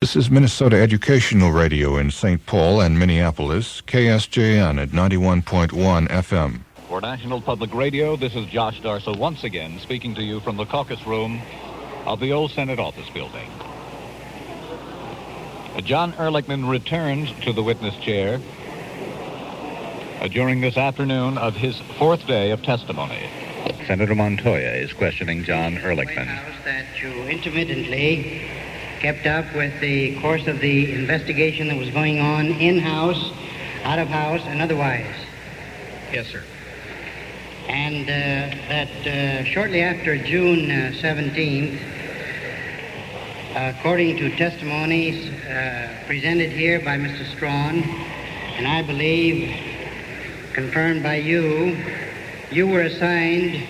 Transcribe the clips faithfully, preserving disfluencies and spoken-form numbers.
This is Minnesota Educational Radio in Saint Paul and Minneapolis, K S J N at ninety-one point one F M. For National Public Radio, this is Josh Darso once again speaking to you from the caucus room of the old Senate office building. John Ehrlichman returns to the witness chair uh, during this afternoon of his fourth day of testimony. Senator Montoya is questioning John Ehrlichman. House that you intermittently kept up with the course of the investigation that was going on in-house, out-of-house, and otherwise. Yes, sir. And uh, that uh, shortly after June uh, seventeenth, according to testimonies uh, presented here by Mister Strawn, and I believe confirmed by you, you were assigned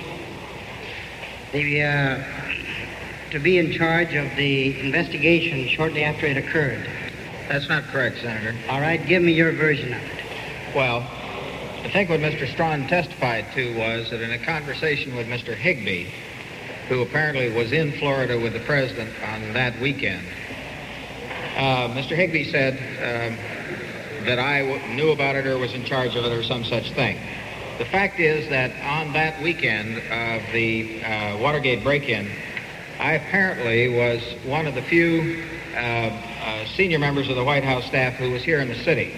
the uh, to be in charge of the investigation shortly after it occurred. That's not correct, Senator. All right, give me your version of it. Well, I think what Mister Strawn testified to was that in a conversation with Mister Higbee, who apparently was in Florida with the president on that weekend, uh, Mister Higbee said uh, that I w- knew about it or was in charge of it or some such thing. The fact is that on that weekend of the uh, Watergate break-in, I apparently was one of the few uh, uh, senior members of the White House staff who was here in the city.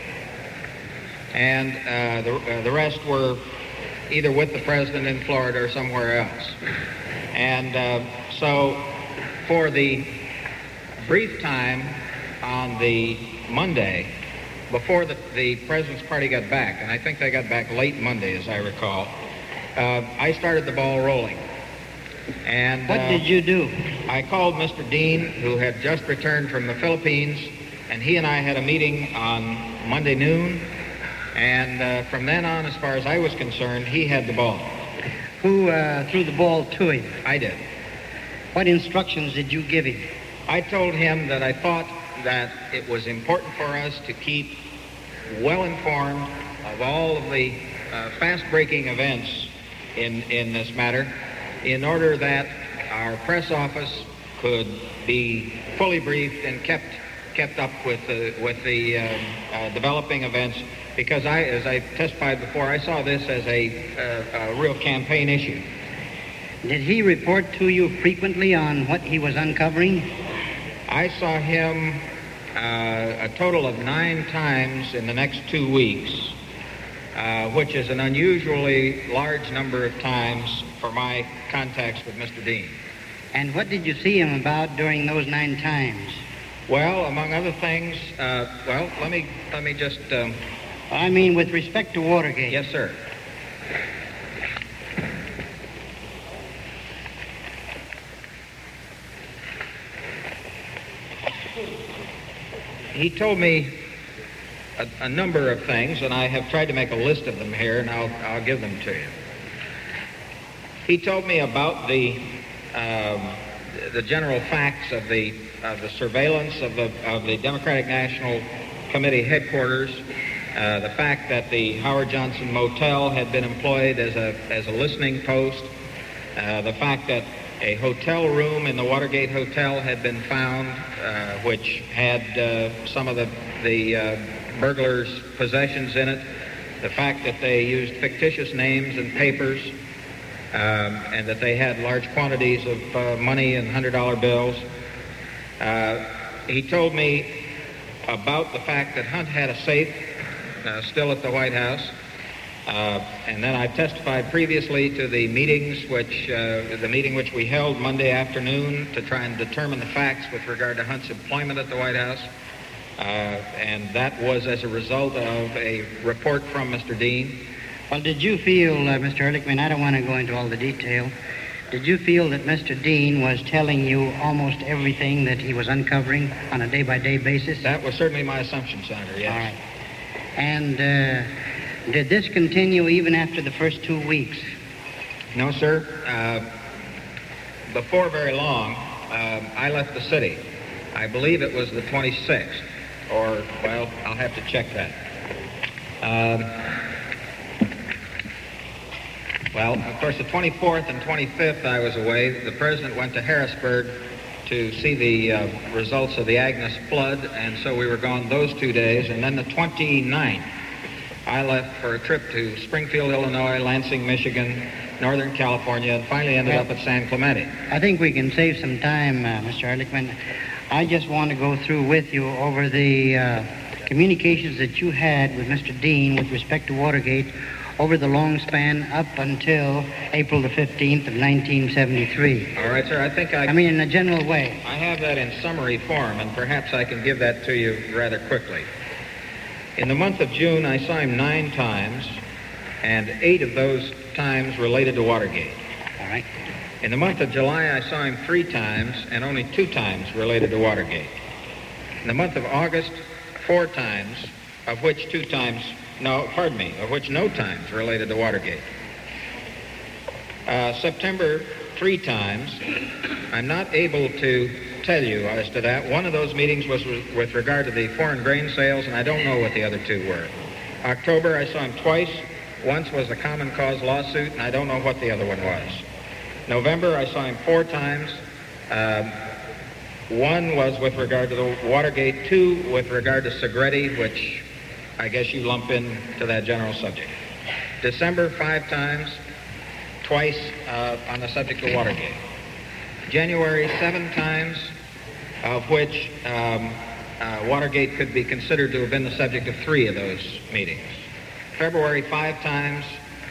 And uh, the, uh, the rest were either with the president in Florida or somewhere else. And uh, so for the brief time on the Monday, before the, the president's party got back, and I think they got back late Monday, as I recall, uh, I started the ball rolling. And what uh, did you do? I called Mister Dean, who had just returned from the Philippines, and he and I had a meeting on Monday noon. And uh, from then on, as far as I was concerned, he had the ball. Who uh, threw the ball to him? I did. What instructions did you give him? I told him that I thought that it was important for us to keep well informed of all of the uh, fast-breaking events in, in this matter, in order that our press office could be fully briefed and kept kept up with the with the uh, uh, developing events. Because I, as I testified before, I saw this as a, uh, a real campaign issue. Did he report to you frequently on what he was uncovering? I saw him uh, a total of nine times in the next two weeks, uh, which is an unusually large number of times for my contacts with Mister Dean. And what did you see him about during those nine times? Well, among other things, uh, well, let me let me just. Um, I mean, with respect to Watergate. Yes, sir. He told me a, a number of things, and I have tried to make a list of them here, and I'll, I'll give them to you. He told me about the um, the general facts of the of the surveillance of the of the Democratic National Committee headquarters. Uh, the fact that the Howard Johnson Motel had been employed as a as a listening post, uh, the fact that a hotel room in the Watergate Hotel had been found, uh, which had uh, some of the the uh, burglars' possessions in it, the fact that they used fictitious names and papers, um, and that they had large quantities of uh, money and hundred dollar bills. Uh, he told me about the fact that Hunt had a safe Uh, still at the White House. Uh, and then I testified previously to the meetings which, uh, the meeting which we held Monday afternoon to try and determine the facts with regard to Hunt's employment at the White House. Uh, and that was as a result of a report from Mister Dean. Well, did you feel, uh, Mister Ehrlichman, I don't want to go into all the detail, did you feel that Mister Dean was telling you almost everything that he was uncovering on a day-by-day basis? That was certainly my assumption, Senator, yes. All right. And uh, did this continue even after the first two weeks? No, sir. Uh, before very long, uh, I left the city. I believe it was the twenty-sixth, or, well, I'll have to check that. Um, well, of course, the twenty-fourth and twenty-fifth I was away. The president went to Harrisburg to see the uh, results of the Agnes flood, and so we were gone those two days. And then the twenty-ninth, I left for a trip to Springfield, Illinois, Lansing, Michigan, Northern California, and finally ended up at San Clemente. I think we can save some time, uh, Mister Ehrlichman. I just want to go through with you over the uh, communications that you had with Mister Dean with respect to Watergate over the long span up until April the fifteenth of nineteen seventy-three. All right, sir, I think I... I mean, in a general way. I have that in summary form, and perhaps I can give that to you rather quickly. In the month of June, I saw him nine times, and eight of those times related to Watergate. All right. In the month of July, I saw him three times, and only two times related to Watergate. In the month of August, four times, of which two times... No, pardon me, of which no times related to Watergate. Uh, September, three times. I'm not able to tell you as to that. One of those meetings was with regard to the foreign grain sales, and I don't know what the other two were. October, I saw him twice. Once was a common cause lawsuit, and I don't know what the other one was. November, I saw him four times. Um, one was with regard to the Watergate, two with regard to Segretti, which I guess you lump into that general subject. December, five times, twice uh, on the subject of Watergate. January, seven times, of which um, uh, Watergate could be considered to have been the subject of three of those meetings. February, five times,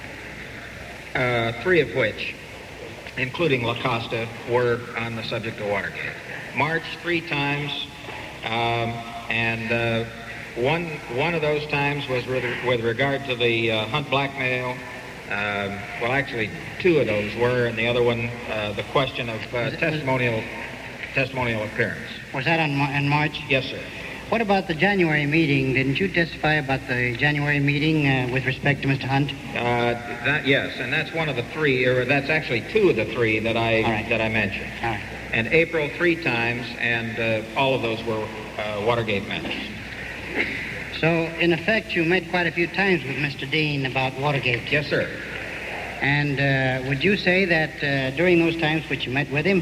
uh, three of which, including La Costa, were on the subject of Watergate. March, three times, um, and uh, one one of those times was with, with regard to the uh, Hunt blackmail. Um, well, actually, two of those were, and the other one, uh, the question of uh, testimonial testimonial appearance. Was that on, in March? Yes, sir. What about the January meeting? Didn't you testify about the January meeting uh, with respect to Mister Hunt? Uh, that, yes, and that's one of the three, or that's actually two of the three that I right. that I mentioned. All right. And April three times, and uh, all of those were uh, Watergate matters. So, in effect, you met quite a few times with Mister Dean about Watergate. Yes, sir. And uh, would you say that uh, during those times which you met with him,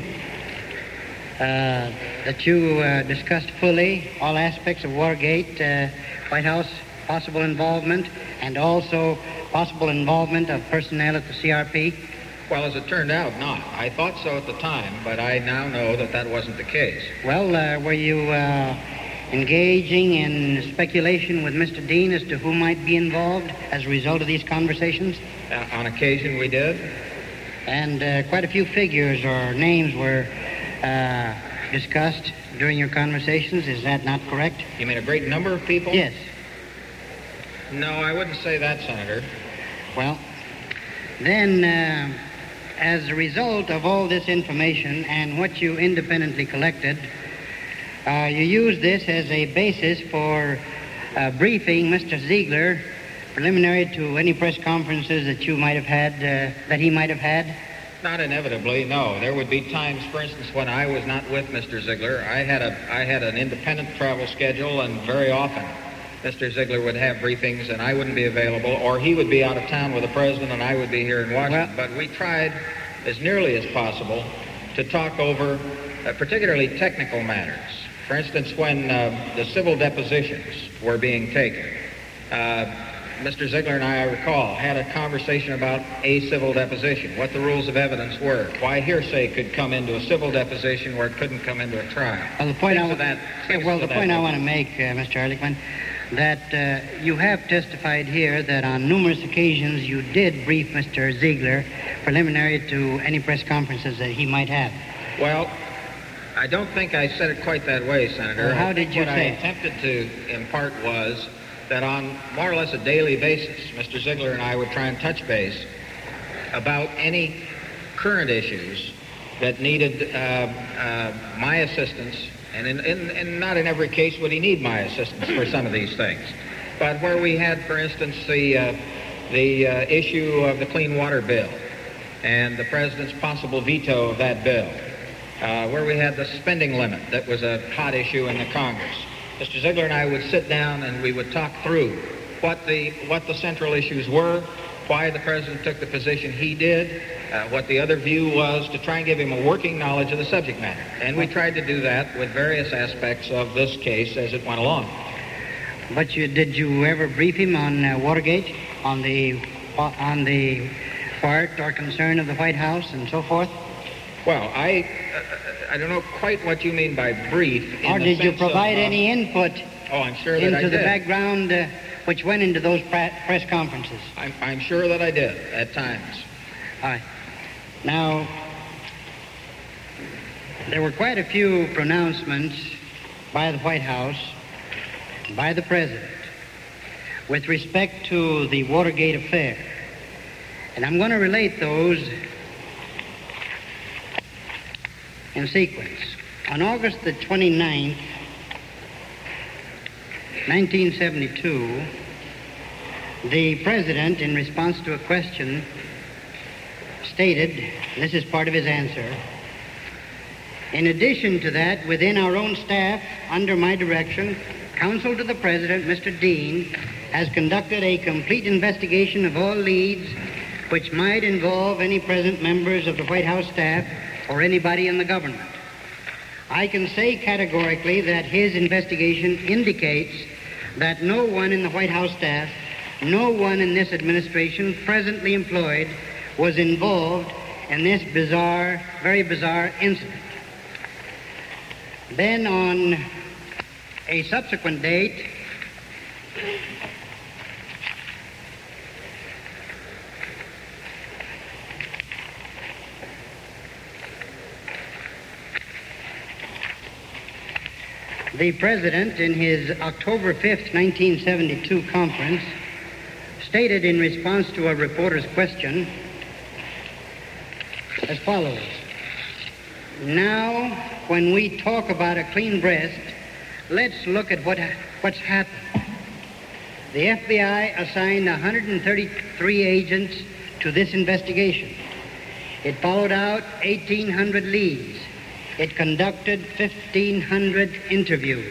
uh, that you uh, discussed fully all aspects of Watergate, uh, White House possible involvement, and also possible involvement of personnel at the C R P? Well, as it turned out, not. I thought so at the time, but I now know that that wasn't the case. Well, uh, were you uh, engaging in speculation with Mister Dean as to who might be involved as a result of these conversations? Uh, on occasion, we did. And uh, quite a few figures or names were uh, discussed during your conversations. Is that not correct? You mean a great number of people? Yes. No, I wouldn't say that, Senator. Well, then, uh, as a result of all this information and what you independently collected, uh, you used this as a basis for uh, briefing Mister Ziegler preliminary to any press conferences that you might have had, uh, that he might have had? Not inevitably, no. There would be times, for instance, when I was not with Mister Ziegler. I had a I had an independent travel schedule, and very often Mister Ziegler would have briefings, and I wouldn't be available, or he would be out of town with the president, and I would be here in Washington. Well, but we tried, as nearly as possible, to talk over uh, particularly technical matters. For instance, when uh, the civil depositions were being taken, uh, Mister Ziegler and I, I recall, had a conversation about a civil deposition, what the rules of evidence were, why hearsay could come into a civil deposition where it couldn't come into a trial. Well, the point, I, that, yeah, well, the point I want to make, uh, Mister Ehrlichman, that uh, you have testified here that on numerous occasions you did brief Mister Ziegler preliminary to any press conferences that he might have. Well, I don't think I said it quite that way, Senator. Well, how did you what say I attempted to impart was that on more or less a daily basis, Mister Ziegler and I would try and touch base about any current issues that needed uh, uh, my assistance, and in, in, in not in every case would he need my assistance for some of these things. But where we had, for instance, the, uh, the uh, issue of the Clean Water Bill and the President's possible veto of that bill, uh, where we had the spending limit that was a hot issue in the Congress, Mister Ziegler and I would sit down and we would talk through what the what the central issues were, why the president took the position he did, uh, what the other view was, to try and give him a working knowledge of the subject matter. And we tried to do that with various aspects of this case as it went along. But you, did you ever brief him on uh, Watergate, on the on the part or concern of the White House and so forth? Well, I uh, I don't know quite what you mean by brief. Or did you provide of, uh, any input oh, I'm sure that into I the did. background uh, which went into those pra- press conferences? I'm, I'm sure that I did at times. All right. Now, there were quite a few pronouncements by the White House, by the President, with respect to the Watergate affair. And I'm going to relate those in sequence. On August the twenty-ninth, nineteen seventy-two, the President, in response to a question, stated, this is part of his answer, in addition to that, within our own staff, under my direction, counsel to the President, Mister Dean, has conducted a complete investigation of all leads which might involve any present members of the White House staff or anybody in the government. I can say categorically that his investigation indicates that no one in the White House staff, no one in this administration presently employed was involved in this bizarre, very bizarre incident. Then on a subsequent date, the President, in his October fifth, nineteen seventy-two conference, stated in response to a reporter's question as follows. Now, when we talk about a clean breast, let's look at what what's happened. The F B I assigned one hundred thirty-three agents to this investigation. It followed out eighteen hundred leads. It conducted fifteen hundred interviews.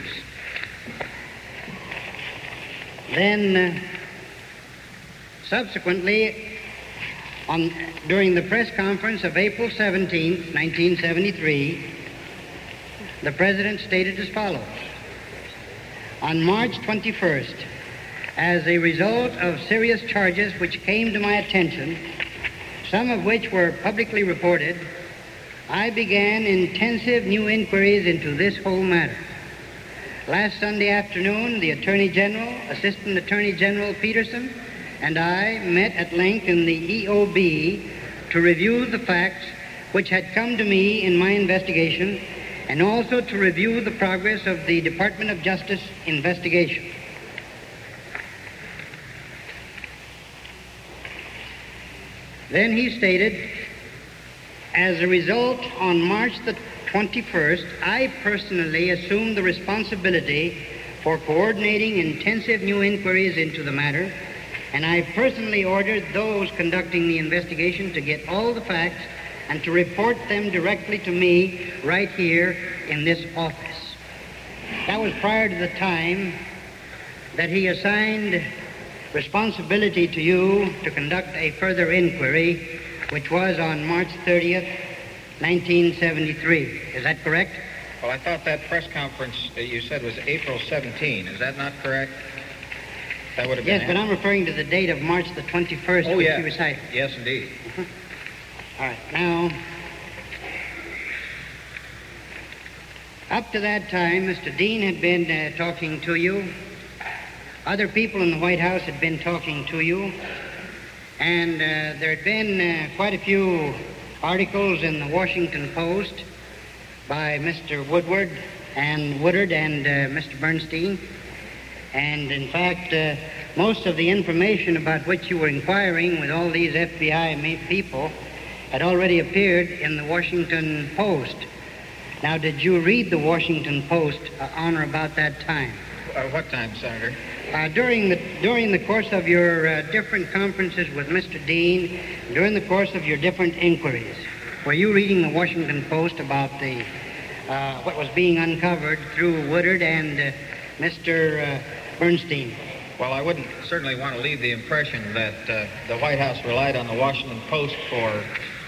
Then, uh, subsequently, on, during the press conference of April seventeenth, nineteen seventy-three, the President stated as follows. On March twenty-first, as a result of serious charges which came to my attention, some of which were publicly reported, I began intensive new inquiries into this whole matter. Last Sunday afternoon, the Attorney General, Assistant Attorney General Peterson, and I met at length in the E O B to review the facts which had come to me in my investigation and also to review the progress of the Department of Justice investigation. Then he stated, as a result, on March the twenty-first, I personally assumed the responsibility for coordinating intensive new inquiries into the matter, and I personally ordered those conducting the investigation to get all the facts and to report them directly to me right here in this office. That was prior to the time that he assigned responsibility to you to conduct a further inquiry, which was on March thirtieth, nineteen seventy-three. Is that correct? Well, I thought that press conference that you said was April seventeenth. Is that not correct? That would have been Yes, but I'm referring to the date of March the twenty-first, oh, which yeah. you recited. Yes, indeed. Uh-huh. All right. Now, up to that time, Mister Dean had been uh, talking to you. Other people in the White House had been talking to you. And uh, there had been uh, quite a few articles in the Washington Post by Mister Woodward and Woodard and uh, Mister Bernstein. And in fact, uh, most of the information about which you were inquiring with all these F B I people had already appeared in the Washington Post. Now, did you read the Washington Post uh, on or about that time? Uh, what time, Senator? Uh, during the during the course of your uh, different conferences with Mister Dean, during the course of your different inquiries, were you reading the Washington Post about the uh, what was being uncovered through Woodard and uh, Mister Uh, Bernstein? Well, I wouldn't certainly want to leave the impression that uh, the White House relied on the Washington Post for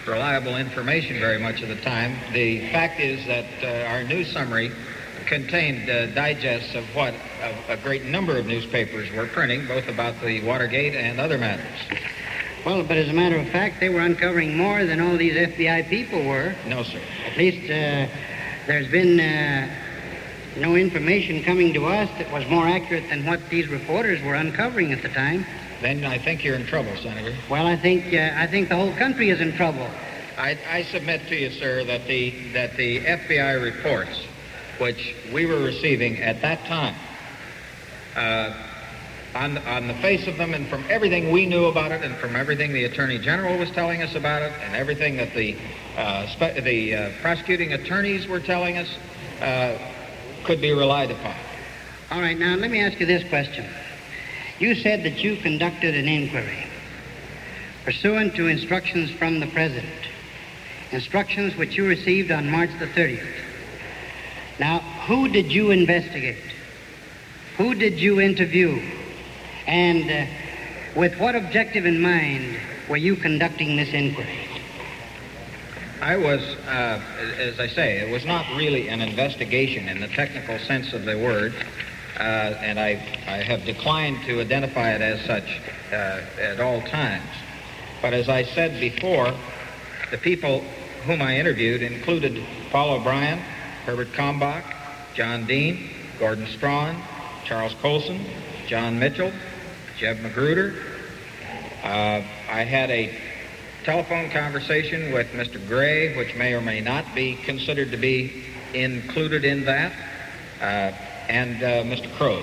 reliable information very much of the time. The fact is that uh, our news summary contained uh, digests of what a, a great number of newspapers were printing, both about the Watergate and other matters. Well, but as a matter of fact, they were uncovering more than all these F B I people were. No, sir. At least uh, there's been uh, no information coming to us that was more accurate than what these reporters were uncovering at the time. Then I think you're in trouble, Senator. Well, I think uh, I think the whole country is in trouble. I, I submit to you, sir, that the that the F B I reports, which we were receiving at that time, uh, on on the face of them, and from everything we knew about it, and from everything the Attorney General was telling us about it, and everything that the uh, spe- the uh, prosecuting attorneys were telling us, uh, could be relied upon. All right, now let me ask you this question. You said that you conducted an inquiry pursuant to instructions from the President, instructions which you received on March the thirtieth. Now, who did you investigate? Who did you interview? And uh, with what objective in mind were you conducting this inquiry? I was, uh, as I say, it was not really an investigation in the technical sense of the word. Uh, and I, I have declined to identify it as such uh, at all times. But as I said before, the people whom I interviewed included Paul O'Brien, Herbert Kalmbach, John Dean, Gordon Strawn, Charles Colson, John Mitchell, Jeb Magruder. Uh, I had a telephone conversation with Mister Gray, which may or may not be considered to be included in that. Uh, and uh, Mister Crow.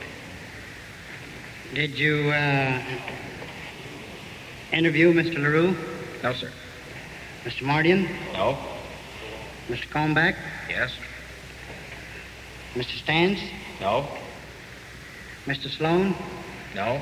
Did you uh, interview Mister LaRue? No, sir. Mister Mardian? No. Mister Kalmbach? Yes. Mister Stans? No. Mister Sloan? No.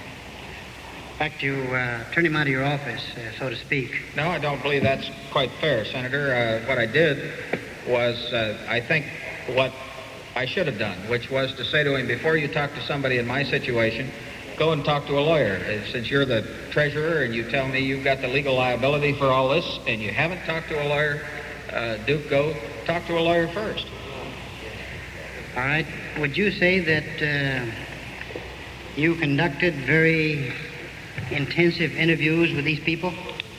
In fact, you uh, turned him out of your office, uh, so to speak. No, I don't believe that's quite fair, Senator. Uh, what I did was, uh, I think, what I should have done, which was to say to him, before you talk to somebody in my situation, go and talk to a lawyer. Since you're the treasurer and you tell me you've got the legal liability for all this and you haven't talked to a lawyer, uh, Duke, go talk to a lawyer first. All right. Would you say that uh, you conducted very intensive interviews with these people?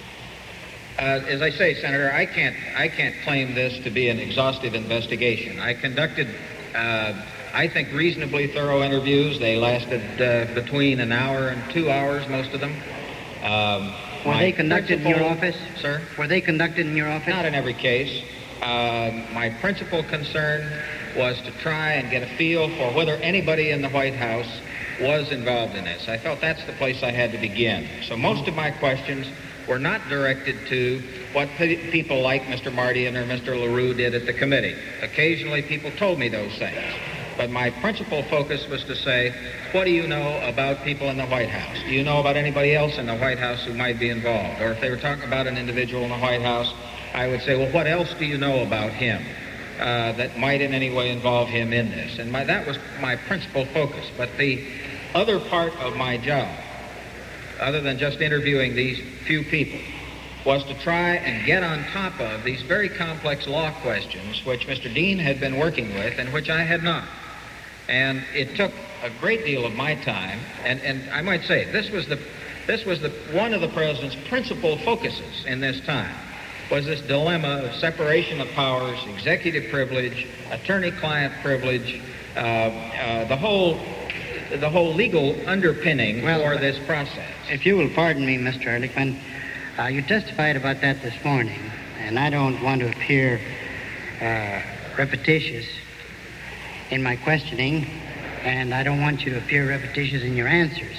Uh, as I say, Senator, I can't I can't claim this to be an exhaustive investigation. I conducted, uh, I think, reasonably thorough interviews. They lasted uh, between an hour and two hours, most of them. Um, Were they conducted in your office? Sir? Were they conducted in your office? Not in every case. Uh, my principal concern was to try and get a feel for whether anybody in the White House was involved in this. I felt that's the place I had to begin. So most of my questions were not directed to what pe- people like Mister Mardian or Mister LaRue did at the committee. Occasionally people told me those things. But my principal focus was to say, what do you know about people in the White House? Do you know about anybody else in the White House who might be involved? Or if they were talking about an individual in the White House, I would say, well, what else do you know about him uh, that might in any way involve him in this? And my, that was my principal focus. But the other part of my job, other than just interviewing these few people, was to try and get on top of these very complex law questions which Mister Dean had been working with and which I had not. And it took a great deal of my time, and, and I might say this was the this was the one of the president's principal focuses in this time, was this dilemma of separation of powers, executive privilege, attorney-client privilege, uh, uh, the whole the whole legal underpinning well, for this process. If you will pardon me, Mister Ehrlichman, uh, you testified about that this morning, and I don't want to appear uh, repetitious in my questioning, and I don't want you to appear repetitious in your answers.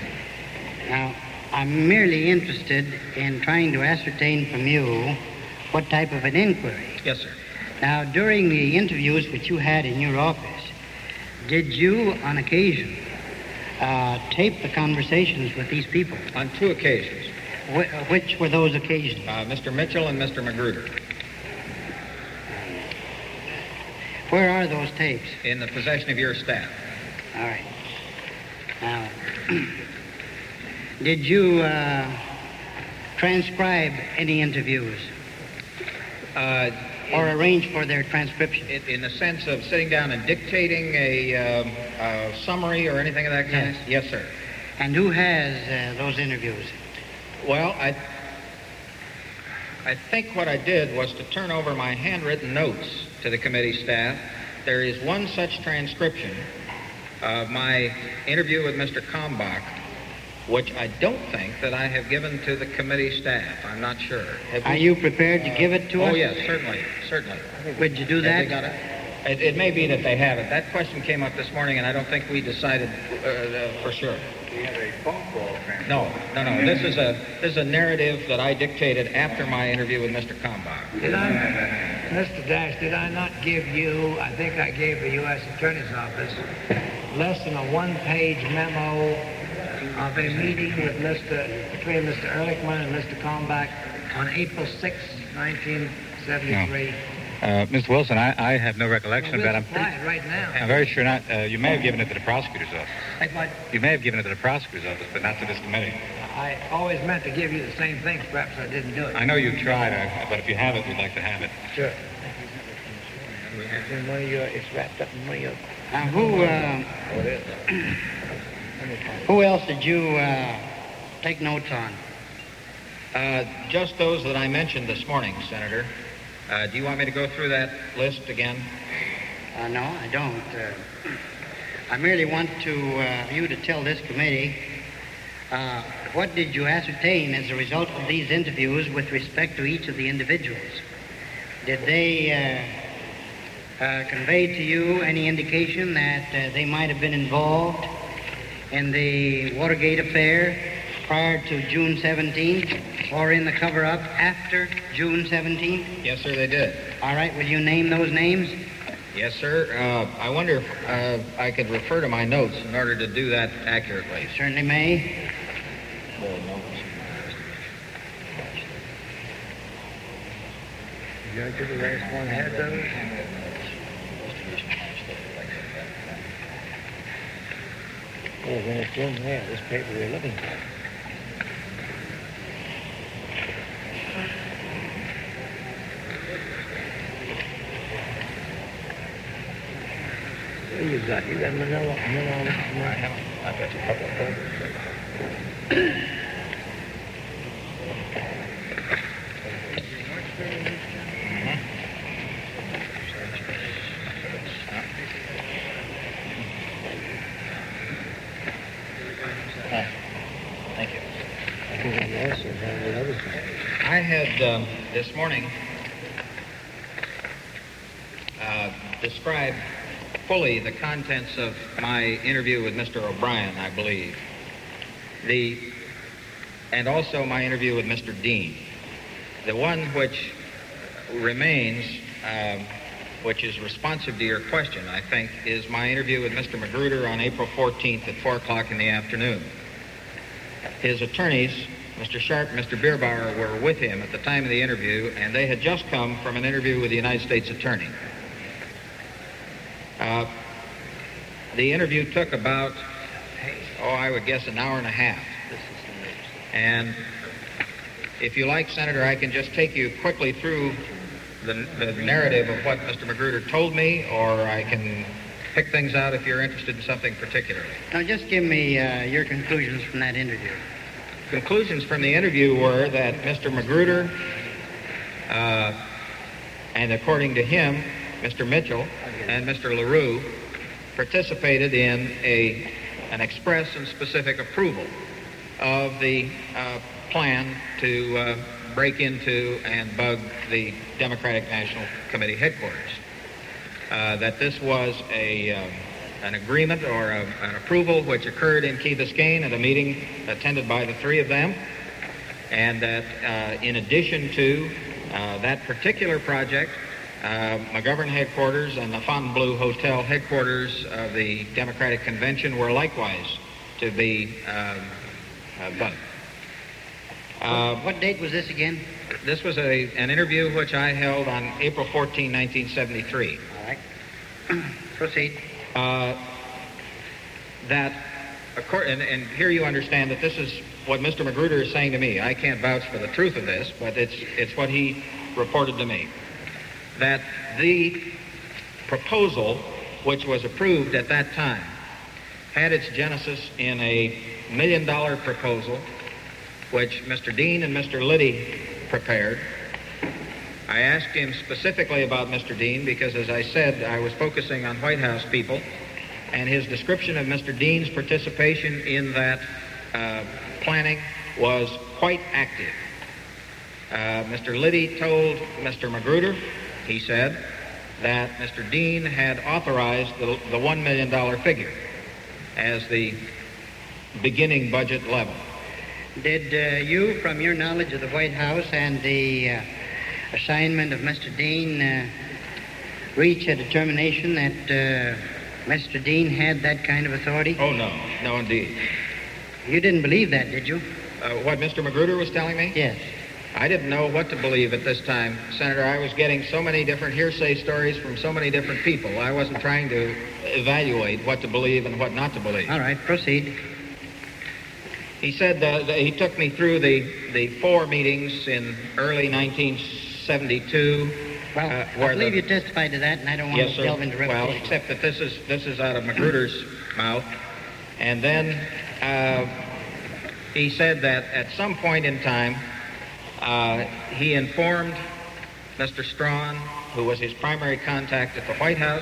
Now, I'm merely interested in trying to ascertain from you what type of an inquiry. Yes, sir. Now, during the interviews which you had in your office, did you, on occasion, uh, tape the conversations with these people? On two occasions. Wh- which were those occasions? Uh, Mister Mitchell and Mister Magruder. Where are those tapes? In the possession of your staff. All right. Now, did you uh, transcribe any interviews Uh, or arrange for their transcription? in, in the sense of sitting down and dictating a, um, a summary or anything of that kind? Yes. Yes, sir. And who has uh, those interviews? Well, I, I think what I did was to turn over my handwritten notes to the committee staff. There is one such transcription of my interview with Mister Kalmbach, which I don't think that I have given to the committee staff. I'm not sure. Have Are you prepared to give it to us? Oh, yes, certainly, certainly. Would you do Have that? they got it? It, it may be that they have it. That question came up this morning, and I don't think we decided uh, uh, for sure. We have a phone call transcript. No, no, no. This is a this is a narrative that I dictated after my interview with Mister Kalmbach. Did I, Mister Dash, did I not give you, I think I gave the U S Attorney's Office, less than a one-page memo of a meeting with Mister between Mister Ehrlichman and Mister Kalmbach on April sixth, nineteen seventy-three? Uh, Mister Wilson, I, I have no recollection Well, of that. I'm, we'll supply it right now. I'm very sure not. Uh, you may have given it to the prosecutor's office. Like what? You may have given it to the prosecutor's office, but not to this committee. I always meant to give you the same thing. Perhaps I didn't do it. I know you tried, uh, but if you have it, we'd like to have it. Sure. It's in one of your, it's wrapped up in one of your... Now, who, uh, who else did you uh, take notes on? Uh, just those that I mentioned this morning, Senator. Uh, do you want me to go through that list again? Uh, no, I don't. Uh, I merely want to uh, you to tell this committee uh, what did you ascertain as a result of these interviews with respect to each of the individuals? Did they uh, uh, convey to you any indication that uh, they might have been involved in the Watergate affair prior to June seventeenth or in the cover-up after June seventeenth? Yes, sir, they did. All right, will you name those names? Yes, sir. Uh, I wonder if uh, I could refer to my notes in order to do that accurately. Certainly may. Did you the last one had those? Oh, then it's in there, this paper we're looking for. What you got? You got manila, manila, manila. I haven't. I've got a couple of folders. Thank you. I think I also have the other thing. I had um, this morning uh, described fully the contents of my interview with Mister O'Brien, I believe, the and also my interview with Mister Dean. The one which remains, um, which is responsive to your question, I think, is my interview with Mister Magruder on April fourteenth at four o'clock in the afternoon. His attorneys, Mister Sharp and Mister Bierbauer, were with him at the time of the interview, and they had just come from an interview with the United States Attorney. Uh, the interview took about, oh, I would guess an hour and a half. And if you like, Senator, I can just take you quickly through the, the narrative of what Mister Magruder told me, or I can pick things out if you're interested in something particularly. Now, just give me uh, your conclusions from that interview. Conclusions from the interview were that Mister Magruder, uh, and according to him, Mister Mitchell and Mister LaRue participated in a, an express and specific approval of the uh, plan to uh, break into and bug the Democratic National Committee headquarters. Uh, that this was a, uh, an agreement or a, an approval which occurred in Key Biscayne at a meeting attended by the three of them, and that uh, in addition to uh, that particular project, uh, McGovern headquarters and the Fontainebleau Hotel headquarters of the Democratic Convention were likewise to be um, uh, bugged. Uh, What date was this again? this was a, an interview which I held on April fourteenth, nineteen seventy-three. All right. Proceed. Uh, that accor- and, and here you understand that this is what Mister Magruder is saying to me. I can't vouch for the truth of this, but it's it's what he reported to me. That the proposal, which was approved at that time, had its genesis in a million-dollar proposal, which Mister Dean and Mister Liddy prepared. I asked him specifically about Mister Dean because, as I said, I was focusing on White House people, and his description of Mister Dean's participation in that uh, planning was quite active. Uh, Mister Liddy told Mister Magruder, he said, that Mister Dean had authorized the, the one million dollar figure as the beginning budget level. Did uh, you, from your knowledge of the White House and the uh, assignment of Mister Dean, uh, reach a determination that uh, Mister Dean had that kind of authority? Oh, no. No, indeed. You didn't believe that, did you? Uh, what Mister Magruder was telling me? Yes. I didn't know what to believe at this time, Senator. I was getting so many different hearsay stories from so many different people. I wasn't trying to evaluate what to believe and what not to believe. All right, proceed. He said uh, that he took me through the, the four meetings in early nineteen seventy-two. Well, uh, I where believe the, you testified to that, and I don't want yes, to sir. delve into repetition. Well, except that this is this is out of Magruder's mouth. And then uh, he said that at some point in time, uh, he informed Mister Strawn, who was his primary contact at the White House,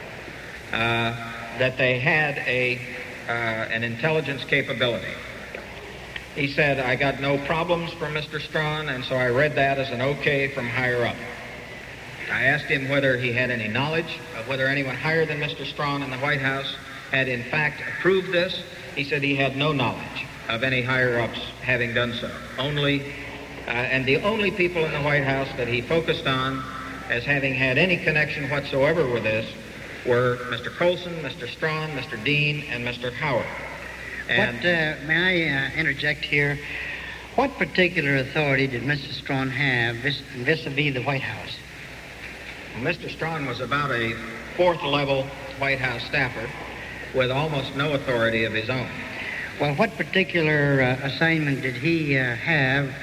uh, that they had a uh, an intelligence capability. He said, I got no problems from Mister Strawn, and so I read that as an okay from higher up. I asked him whether he had any knowledge of whether anyone higher than Mister Strawn in the White House had in fact approved this. He said he had no knowledge of any higher-ups having done so. Only, uh, and the only people in the White House that he focused on as having had any connection whatsoever with this were Mister Colson, Mister Strawn, Mister Dean, and Mister Howard. And What, uh, may I uh, interject here? What particular authority did Mister Strawn have vis- vis-a-vis the White House? Mister Strawn was about a fourth-level White House staffer with almost no authority of his own. Well, what particular uh, assignment did he uh, have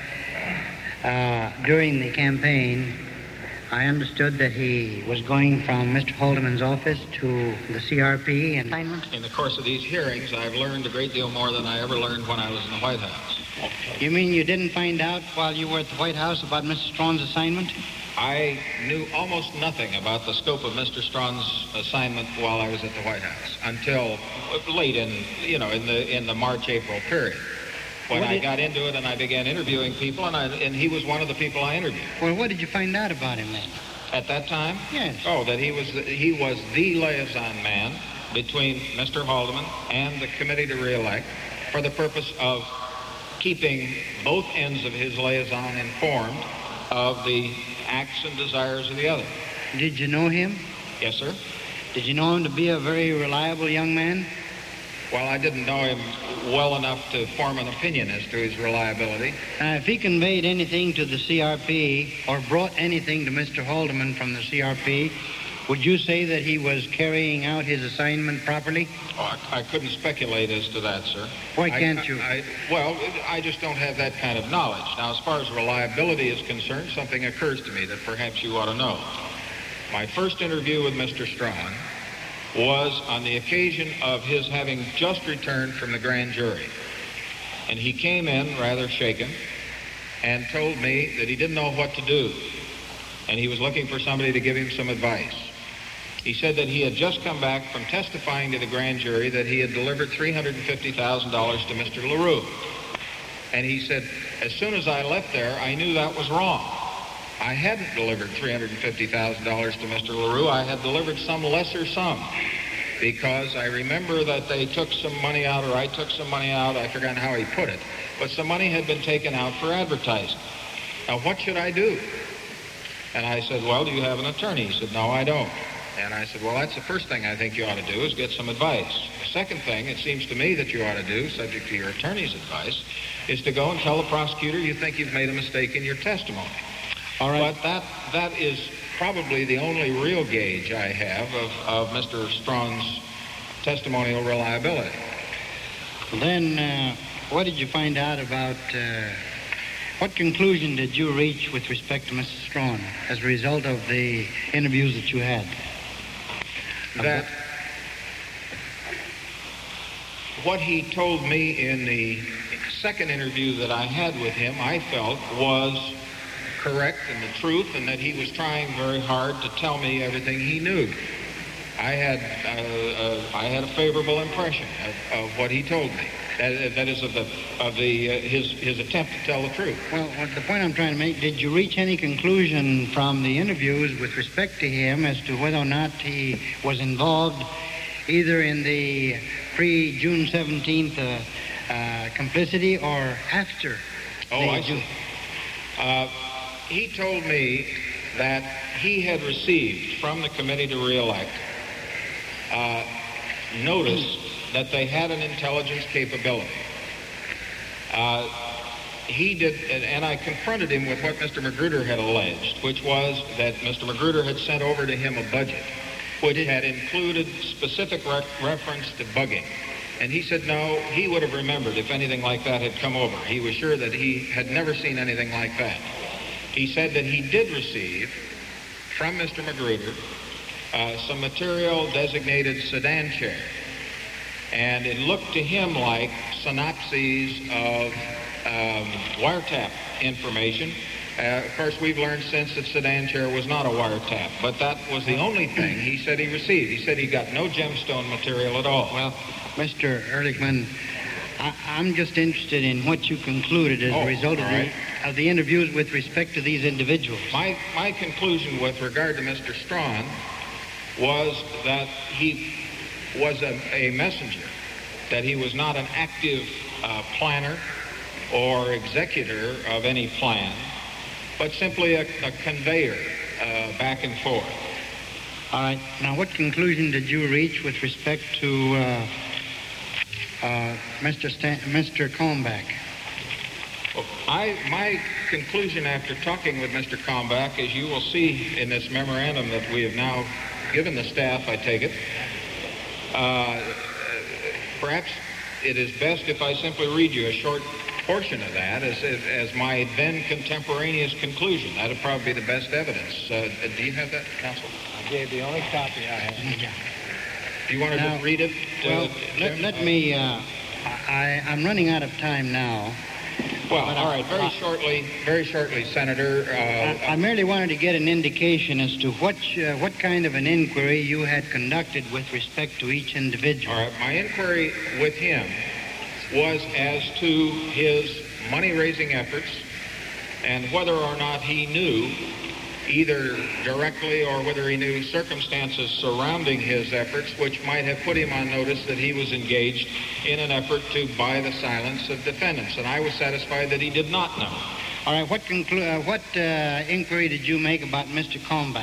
uh, during the campaign? I understood that he was going from Mister Haldeman's office to the C R P and assignment. In the course of these hearings, I've learned a great deal more than I ever learned when I was in the White House. You mean you didn't find out while you were at the White House about Mister Strawn's assignment? I knew almost nothing about the scope of Mister Strawn's assignment while I was at the White House until late in, you know, in the in the March-April period, when What I did- got into it and I began interviewing people, and I and he was one of the people I interviewed. Well, what did you find out about him then? At that time? Yes. Oh, that he was he was the liaison man between Mister Haldeman and the committee to re-elect for the purpose of keeping both ends of his liaison informed of the acts and desires of the other. Did you know him? Yes, sir. Did you know him to be a very reliable young man? Well, I didn't know him well enough to form an opinion as to his reliability. Uh, if he conveyed anything to the C R P or brought anything to Mister Haldeman from the C R P, would you say that he was carrying out his assignment properly? Oh, I, I couldn't speculate as to that, sir. Why I- can't I- you? I, well, I just don't have that kind of knowledge. Now, as far as reliability is concerned, something occurs to me that perhaps you ought to know. My first interview with Mister Strawn was on the occasion of his having just returned from the grand jury. And he came in rather shaken and told me that he didn't know what to do. And he was looking for somebody to give him some advice. He said that he had just come back from testifying to the grand jury that he had delivered three hundred fifty thousand dollars to Mister LaRue. And he said, as soon as I left there, I knew that was wrong. I hadn't delivered three hundred fifty thousand dollars to Mister LaRue. I had delivered some lesser sum because I remember that they took some money out, or I took some money out, I forgot how he put it, but some money had been taken out for advertising. Now, what should I do? And I said, well, do you have an attorney? He said, no, I don't. And I said, well, that's the first thing I think you ought to do is get some advice. The second thing, it seems to me that you ought to do, subject to your attorney's advice, is to go and tell the prosecutor you think you've made a mistake in your testimony. All right. But that that is probably the only real gauge I have of, of Mister Strawn's testimonial reliability. Then, uh, what did you find out about, uh, what conclusion did you reach with respect to Mister Strawn as a result of the interviews that you had? That what he told me in the second interview that I had with him, I felt was correct and the truth, and that he was trying very hard to tell me everything he knew. I had uh, uh, I had a favorable impression of, of what he told me. That, that is of the of the uh, his his attempt to tell the truth. Well, what the point I'm trying to make, did you reach any conclusion from the interviews with respect to him as to whether or not he was involved either in the pre-June seventeenth uh, uh, complicity or after? Oh, the I June- see. Uh, he told me that he had received from the committee to re-elect uh, notice that they had an intelligence capability. Uh, he did, and, and I confronted him with what Mister Magruder had alleged, which was that Mister Magruder had sent over to him a budget which had included specific re- reference to bugging. And he said no, he would have remembered if anything like that had come over. He was sure that he had never seen anything like that. He said that he did receive from Mister Magruder uh, some material designated sedan chair. And it looked to him like synopses of um, wiretap information. Uh, of course, we've learned since that sedan chair was not a wiretap, but that was the only thing he said he received. He said he got no gemstone material at all. Well, Mister Ehrlichman, I, I'm just interested in what you concluded as Oh, a result of, all the, right. of the interviews with respect to these individuals. My, my conclusion with regard to Mister Strawn was that he was a, a messenger, that he was not an active uh, planner or executor of any plan, but simply a, a conveyor uh, back and forth. All right. Now, what conclusion did you reach with respect to uh, uh, Mister Stan- Mister Kalmbach? Well, I, my conclusion after talking with Mister Kalmbach, as you will see in this memorandum that we have now given the staff, I take it, uh, perhaps it is best if I simply read you a short portion of that as, as, as my then contemporaneous conclusion. That would probably be the best evidence. Uh, do you have that, Counsel? I gave the only copy I have. Yeah. Do you want to Now, just read it? uh, Well, let, Jim? let me, uh, I, I'm running out of time now. Well, but all I- right, very I- shortly, very shortly, Senator. Uh, I, I merely wanted to get an indication as to what, uh, what kind of an inquiry you had conducted with respect to each individual. All right, my inquiry with him was as to his money-raising efforts and whether or not he knew, either directly or whether he knew circumstances surrounding his efforts which might have put him on notice that he was engaged in an effort to buy the silence of defendants. And I was satisfied that he did not know. All right, what, conclu- uh, what uh, inquiry did you make about Mister Kalmbach?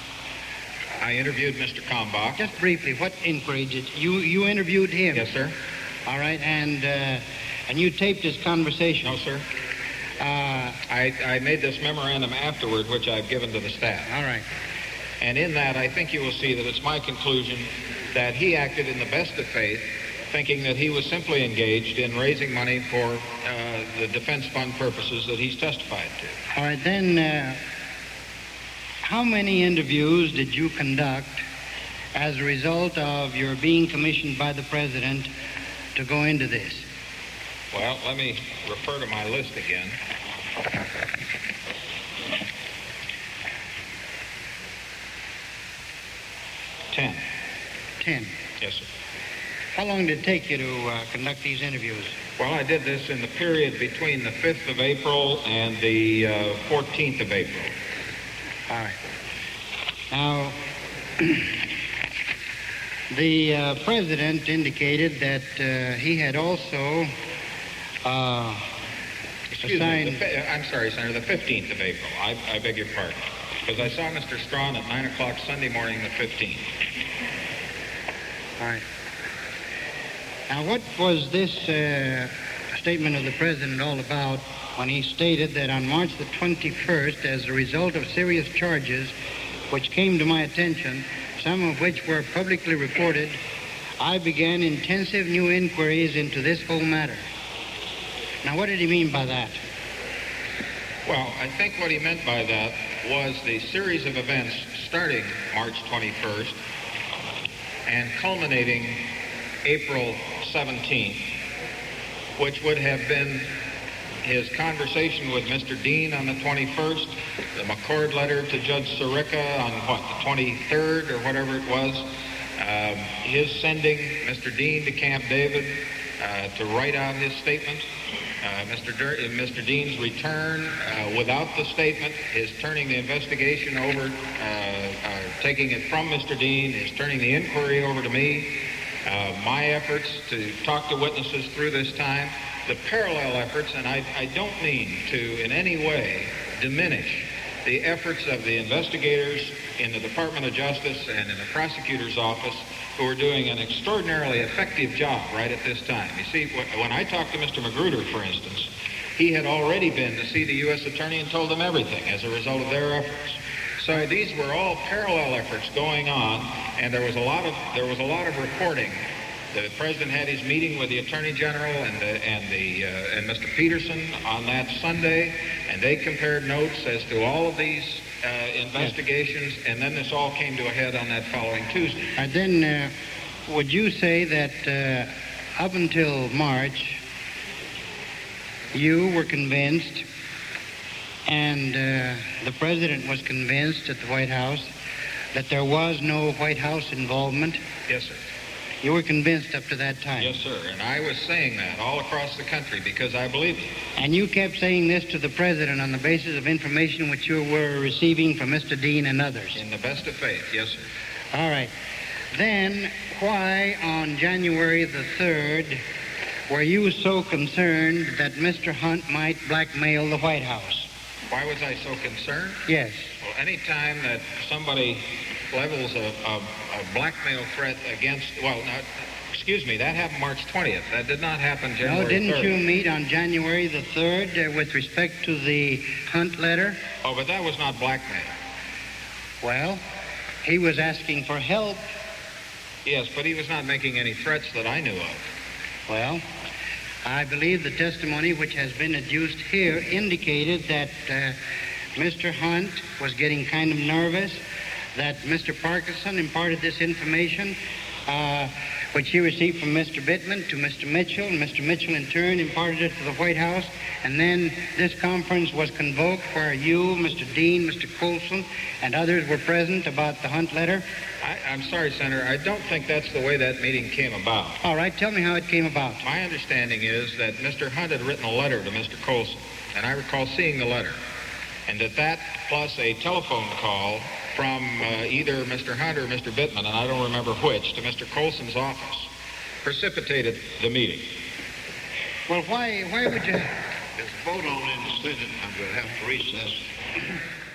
I interviewed Mister Kalmbach. Just briefly, what inquiry did you, you interviewed him? Yes, sir. All right, and, uh, and you taped his conversation? No, sir. Uh, I, I made this memorandum afterward, which I've given to the staff. all right. And in that, I think you will see that it's my conclusion that he acted in the best of faith, thinking that he was simply engaged in raising money for uh, the defense fund purposes that he's testified to. All right, then, uh, how many interviews did you conduct as a result of your being commissioned by the President to go into this? Well, let me refer to my list again. Ten. Ten. Yes, sir. How long did it take you to uh, conduct these interviews? Well, I did this in the period between the fifth of April and the uh, fourteenth of April. All right. Now, the uh, President indicated that uh, he had also uh, Excuse me, assigned... the fi- I'm sorry, Senator, the fifteenth of April. I, I beg your pardon. Because I saw Mister Strawn at nine o'clock Sunday morning, the fifteenth. All right. Now, what was this uh, statement of the President all about when he stated that on March the twenty-first, as a result of serious charges which came to my attention, some of which were publicly reported, I began intensive new inquiries into this whole matter. Now, what did he mean by that? Well, I think what he meant by that was the series of events starting March twenty-first and culminating April seventeenth, which would have been his conversation with Mister Dean on the twenty-first, the McCord letter to Judge Sirica on, what, the twenty-third or whatever it was, um, his sending Mister Dean to Camp David uh, to write out his statement, uh, Mister Dur- Mister Dean's return uh, without the statement, his turning the investigation over, uh, uh, taking it from Mister Dean, his turning the inquiry over to me, uh, my efforts to talk to witnesses through this time, the parallel efforts, and I, I don't mean to in any way diminish the efforts of the investigators in the Department of Justice and in the prosecutor's office who are doing an extraordinarily effective job right at this time. You see, when I talked to Mister Magruder, for instance, he had already been to see the U S Attorney and told them everything as a result of their efforts. So these were all parallel efforts going on, and there was a lot of there was a lot of reporting. The president had his meeting with the Attorney General and the, and the uh, and Mister Peterson on that Sunday, and they compared notes as to all of these uh, investigations, and then this all came to a head on that following Tuesday. And then, uh, would you say that uh, up until March, you were convinced, and uh, the president was convinced at the White House, that there was no White House involvement? Yes, sir. You were convinced up to that time? Yes, sir. And I was saying that all across the country because I believed it. And you kept saying this to the president on the basis of information which you were receiving from Mister Dean and others? In the best of faith, yes, sir. All right. Then why on January the third were you so concerned that Mister Hunt might blackmail the White House? Why was I so concerned? Yes. Well, any time that somebody levels a, a, a blackmail threat against, well, now, excuse me, that happened March twentieth. That did not happen January No, didn't third. you meet on January the third uh, with respect to the Hunt letter? Oh, but that was not blackmail. Well, he was asking for help. Yes, but he was not making any threats that I knew of. Well, I believe the testimony which has been adduced here indicated that uh, Mister Hunt was getting kind of nervous, that Mister Parkinson imparted this information, uh, which he received from Mister Bittman to Mister Mitchell, and Mister Mitchell in turn imparted it to the White House, and then this conference was convoked where you, Mister Dean, Mister Colson, and others were present about the Hunt letter. I, I'm sorry, Senator, I don't think that's the way that meeting came about. All right, tell me how it came about. My understanding is that Mister Hunt had written a letter to Mister Colson, and I recall seeing the letter, and that that plus a telephone call from uh, either Mister Hunt or Mister Bittman, and I don't remember which, to Mister Colson's office, precipitated the meeting. Well, why, why would you... There's a vote on the decision. I'm going to have to recess.